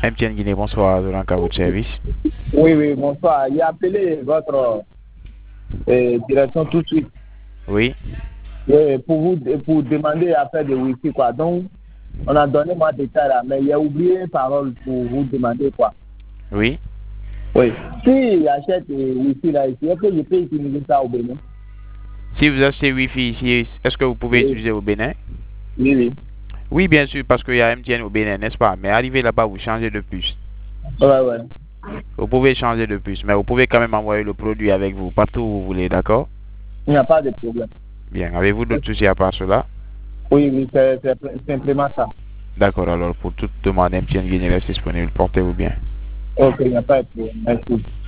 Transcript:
MTN Guinée, bonsoir, Zoran à votre service. Oui, oui, bonsoir. Il a appelé votre direction tout de suite. Oui. Oui, pour demander à faire des Wi-Fi, quoi. Donc, on a donné moi des détails là, mais il a oublié une parole pour vous demander quoi. Oui. Oui. Si j'achète des Wi-Fi là ici, est-ce que je peux utiliser ça au Bénin? Si vous achetez Wi-Fi ici, est-ce que vous pouvez Oui, utiliser au Bénin? oui, oui. Oui, bien sûr, parce qu'il y a MTN au Bénin, n'est-ce pas? Mais arrivé là-bas, vous changez de puce. Ouais, ouais. Vous pouvez changer de puce, mais vous pouvez quand même envoyer le produit avec vous partout où vous voulez, d'accord? Il n'y a pas de problème. Bien. Avez-vous d'autres soucis à part cela? Oui, oui, c'est simplement ça. D'accord, alors pour toute demande, MTN Guinée reste disponible. Portez-vous bien. Ok, il n'y a pas de problème. Merci.